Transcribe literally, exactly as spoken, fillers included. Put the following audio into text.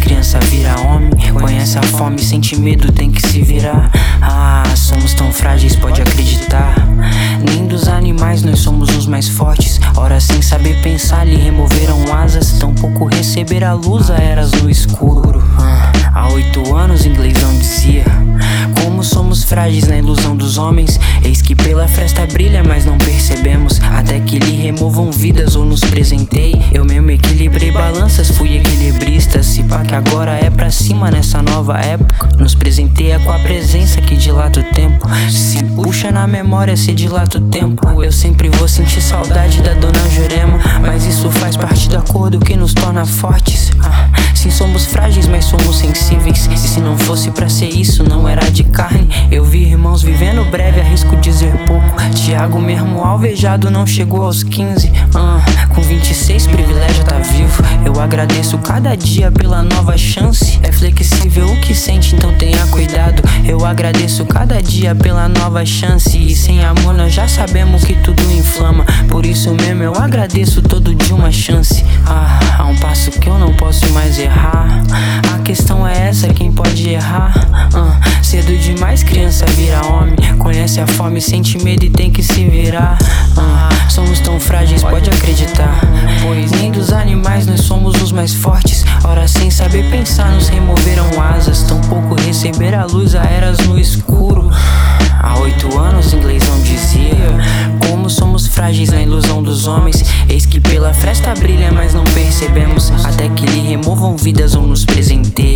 criança vira homem. Conhece a fome, sente medo, tem que se virar. Ah, somos tão frágeis, pode acreditar. Nem dos animais nós somos os mais fortes. Ora, sem saber pensar, lhe removeram asas. Tampouco receber a luz a eras no escuro. ah, Há oito anos inglês não dizia: como somos frágeis na ilusão dos homens. Eis que pela fresta brilha, mas não percebemos. Até que lhe removam vidas ou nos presentei. Eu mesmo equilibrei balanças, fui equilibrista. Se pá que agora é pra cima nessa nova época. Nos presenteia com a presença que dilata o tempo. Se puxa na memória, se dilata o tempo. Eu sempre vou sentir saudade da dona Jurema, mas isso faz parte do acordo que nos torna fortes. ah, Sim, somos frágeis, mas somos sensíveis. E se não fosse pra ser isso, não era de carne. Eu vi irmãos vivendo breve, arrisco dizer pouco. Tiago mesmo alvejado não chegou aos quinze. ah, Com vinte e seis privilégio tá vivo. Eu agradeço cada dia pela nova chance. É flexível o que sente, então tenha cuidado. Eu agradeço cada dia pela nova chance. E sem amor nós já sabemos que tudo inflama. Por isso mesmo eu agradeço todo dia uma chance. Ah, há um passo que eu não posso mais errar. A questão é essa, quem pode errar? ah, Cedo demais criança vira homem. Conhece a fome, sente medo e tem que se virar. ah, Somos tão frágeis, pode acreditar. Pois nem dos animais nós somos os mais fortes. Ora, sem saber pensar nos removeram asas. Tampouco receber a luz a eras no escuro. Há oito anos inglês não dizia: como somos frágeis na ilusão dos homens. Eis que pela fresta brilha, mas não percebemos. Até que lhe removam vidas ou nos presenteiam.